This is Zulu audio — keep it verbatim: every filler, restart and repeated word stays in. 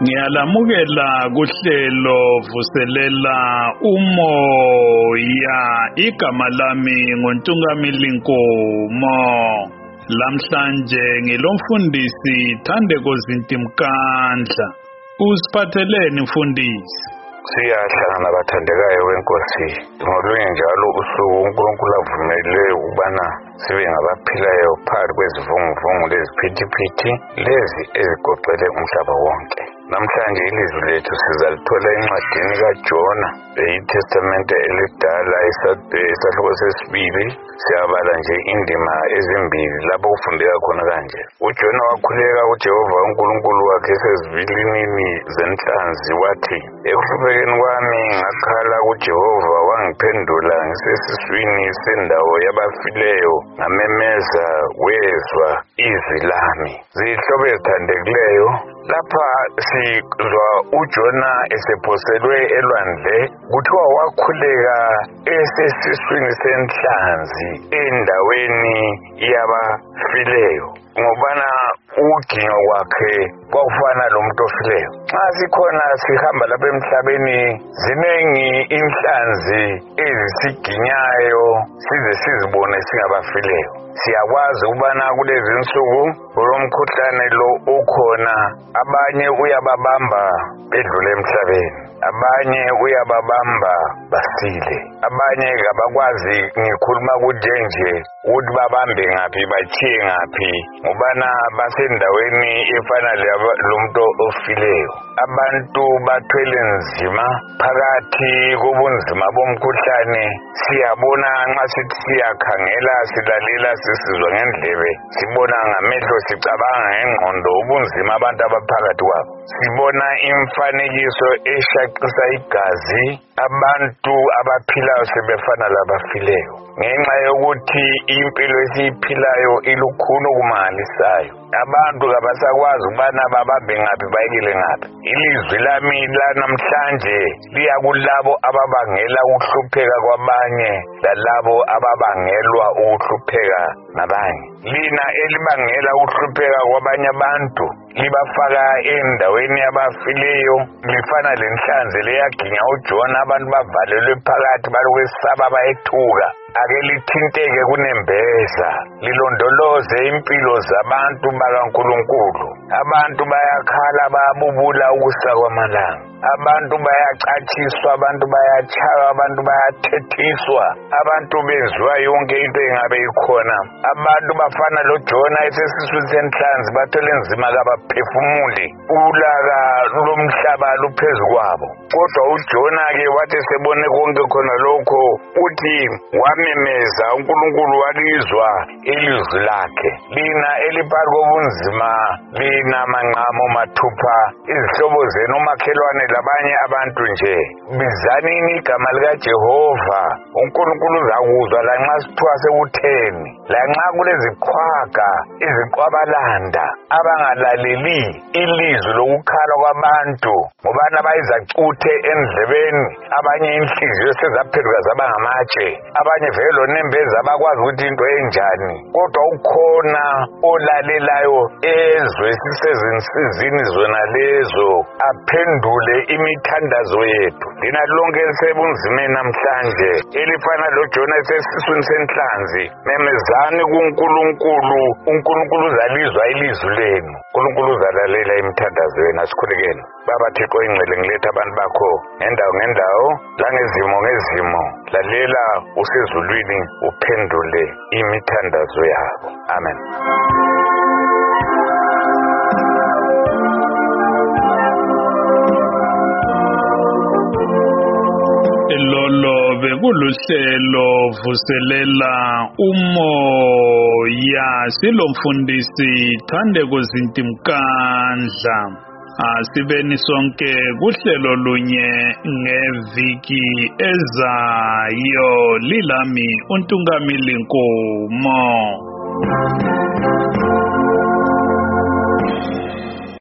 Ngiyalamukela kuhlelo vuselela umoya igama lami nguNtungamili Nkomo. Lamhlanje ngilomfundisi Thandeko Zintimkandla. Usiphatheleni mfundisi? Siyahlangana bathandekayo wenkosi ngolunye njalo usuku uNkulunkulu avumele ukubana sibe ngabaphilayo phakathi kwezivunguvungu leziphithiphithi lezi ezigoqele umhlaba wonke. Namhlanje ilizwi lethu sizalithola encwadini kaJona eTestamente elidala isahluko sesibili. Siyabala nje indima ezimbili lapho kufundeka khona kanje. UJona wakhuleka uJehova uNkulunkulu wakhe esezivilinini zenhlanzi wathi, ekuhluphekeni kwami ngakhala kuJehova wangiphendula ngisesiswini sendawo yabafileyo ngamemeza wezwa izwi lami. Zihlobo ezithandekileyo, lapha sizwa uJona esephoselwe elwandle kuthiwa wakhuleka esesiswini senhlanzi endaweni yabafileyo ngobana uginyo kwakhe kwakufana lomuntu ofileyo. Xa sikhona sihamba lapha emhlabeni zinengi inhlanzi ezisiginyayo size sizibone singabafileyo. Siyakwazi ukubana kulezi nsuku kulomkhuhlane lo ukhona, abanye uyababamba bedlule emhlabeni, abanye uyababamba basile, abanye kabakwazi ngikhuluma kunjenje ukuthi babambe ngaphi bachiye ngaphi ngobana basendaweni efana lomuntu ofileyo. Abantu bathwele nzima phakathi kobunzima bomkhuhlane. Siyabona nxa sithi siyakhangela, silalela, sisizwa ngendlebe, sibona ngamehlo, sicabanga ngengqondo ubunzima abantu abaphakathi kwabo. Sibona imfanekiso eshaqisa igazi, abantu abaphilayo sebefana labafileyo ngenxa yokuthi impilo esiyiphilayo ilukhulu kumangalisayo. Abantu kabasakwazi ukubana babambe ngaphi bayekele ngaphi. Ilizwi lami lanamhlanje liya kulabo ababangela ukuhlupheka kwabanye lalabo ababangelwa ukuhlupheka nabanye. Lina elibangela ukuhlupheka kwabanye abantu libafaka endaweni yabafileyo lifana lenhlanzi leyaginya uJona, abantu bavalelwe phakathi balokwesaba bayethuka. Ake lithinteke kunembeza, lilondoloze impilo zabantu bakaNkulunkulu. Abantu bayakhala bayabubula ukusa kwamalanga, abantu bayacatshiswa, abantu bayatshaywa, abantu bayathethiswa, abantu bezwa yonke into engabe ikhona. Abantu bafana loJona esesiswini senhlanzi bathwele nzima kabaphefumuli, ulaka lomhlaba luphezu kwabo. Kodwa uJona-ke wathi sebone konke khona lokho uthi wamemeza, uNkulunkulu walizwa ilizwi lakhe. Lina eliphakathi kobunzima, lina manqamo mathupha, izihlobo zenu umakhelwane labanye abantu nje, bizanini igama likaJehova. uNkulunkulu uzakuzwa lanxa sithiwa sekutheni, lanxa kulezikhwaga iziqwabalanda abangalaleli ilizwi lokukhala kwabantu ngobana bayizacuthe endlebeni, abanye inhliziyo sezaphenduka zaba ngamatshe, abanye vele nembeza bakwazi ukuthi into enjani. Kodwa ukhona olalelayo ezwe sisezinsizini zona lezo, aphendule imithandazo yethu. Lina lonke elisebunzimeni namhlanje elifana loJona esesiswini senhlanzi, memezani kuNkulunkulu. uNkulunkulu uzalizwa ilizwi lenu, uNkulunkulu uzalalela imithandazo yenu. Asikhulekeni. Baba Thixo ingcwele, ngiletha abantu bakho ngendawo ngendawo langezimo ngezimo, lalela usezulwini uphendule imithandazo yabo. Amen. Lolo bekuluhlelo vuselela umoya, silomfundisi Thandeko Zintimkandla. Asibeni sonke kuhlelo lunye ngeviki ezayo. Lilami uNtungamili Nkomo.